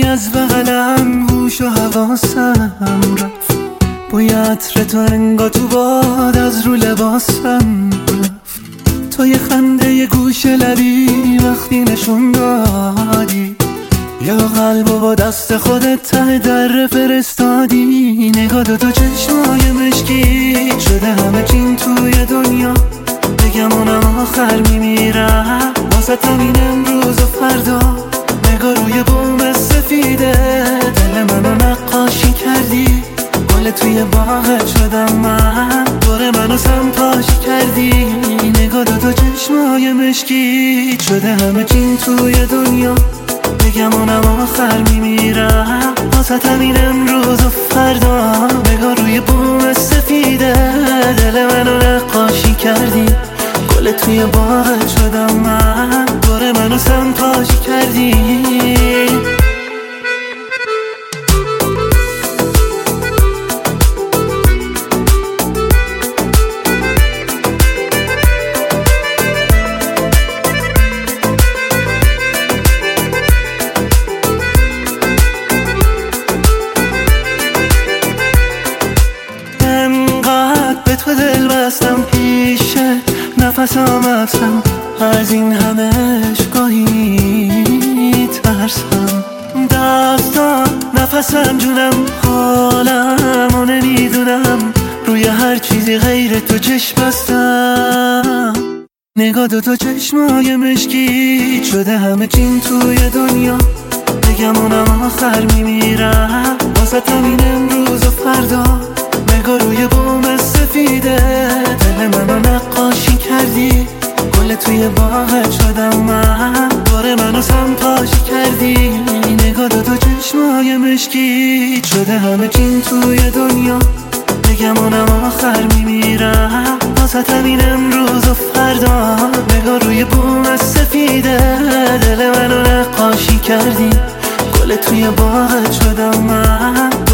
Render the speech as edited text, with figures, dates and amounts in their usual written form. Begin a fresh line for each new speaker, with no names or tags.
از بغلم هوش و حواسم رفت، بوی عطر تو انگا تو باد از رو لباسم رفت. تو یه خنده یه گوش لبی وقتی نشون دادی، یا قلبو با دست خودت ته در فرستادی. نگاه تو چشمای مشکی شده همه چین توی دنیا، بگم اونم آخر میمیرم واسه همین امروز و فردا. نگاه روی بوم سفیده دل منو نقاشی کردی، گل توی باغت شدم من، دور منو سمتاشی کردی. نگاه تو چشمای مشکی شده همه چین توی دنیا، بگم اونم آخر میمیرم واسه همین امروز و فردا. نگاه روی بوم سفیده دل منو نقاشی کردی، گل توی باغت شدم من، دور منو سمتاشی کردی. به تو دل بستم پیشه نفسم افسم، از این همش گاهی ترسم. دستم نفسم جونم حالم و نمیدونم، روی هر چیزی غیر تو چشم بستم. نگاه تو چشمای مشکی شده همه چین توی دنیا، بگم اونم آخر میمیرم واسه همین امروز و فردا. نگاه روی بوم سفیده دل منو نقاشی کردی، گل توی باغت شدم من، دور منو سمتاشی کردی. نگاه تو چشمای مشکی شده همه چین توی دنیا، بگم اونم آخر میمیرم واسه همین امروز و فردا. نگاه روی بوم سفیده دل منو نقاشی کردی، گل توی باغت شدم من،